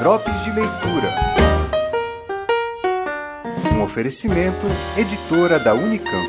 Drops de Leitura. Um oferecimento, editora da Unicamp.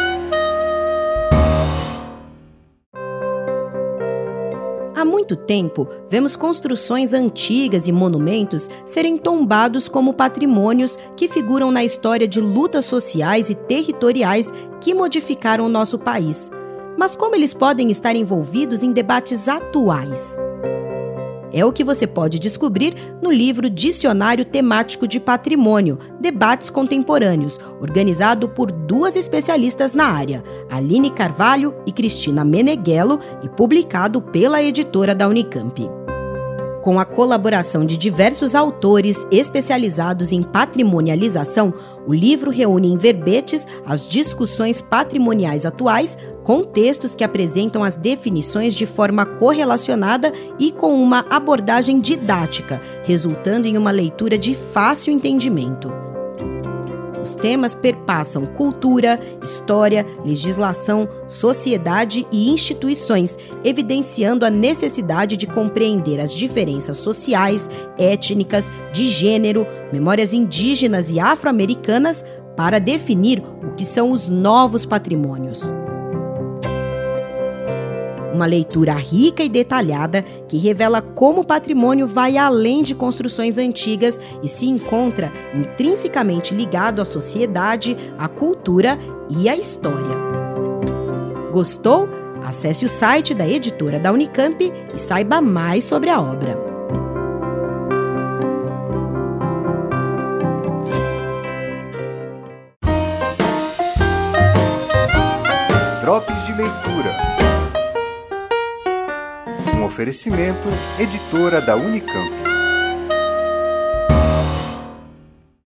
Há muito tempo, vemos construções antigas e monumentos serem tombados como patrimônios que figuram na história de lutas sociais e territoriais que modificaram o nosso país. Mas como eles podem estar envolvidos em debates atuais? É o que você pode descobrir no livro Dicionário Temático de Patrimônio, Debates Contemporâneos, organizado por duas especialistas na área, Aline Carvalho e Cristina Meneghello, e publicado pela editora da Unicamp. Com a colaboração de diversos autores especializados em patrimonialização, o livro reúne em verbetes as discussões patrimoniais atuais, com textos que apresentam as definições de forma correlacionada e com uma abordagem didática, resultando em uma leitura de fácil entendimento. Os temas perpassam cultura, história, legislação, sociedade e instituições, evidenciando a necessidade de compreender as diferenças sociais, étnicas, de gênero, memórias indígenas e afro-americanas para definir o que são os novos patrimônios. Uma leitura rica e detalhada que revela como o patrimônio vai além de construções antigas e se encontra intrinsecamente ligado à sociedade, à cultura e à história. Gostou? Acesse o site da editora da Unicamp e saiba mais sobre a obra. Drops de Leitura. Um oferecimento, editora da Unicamp.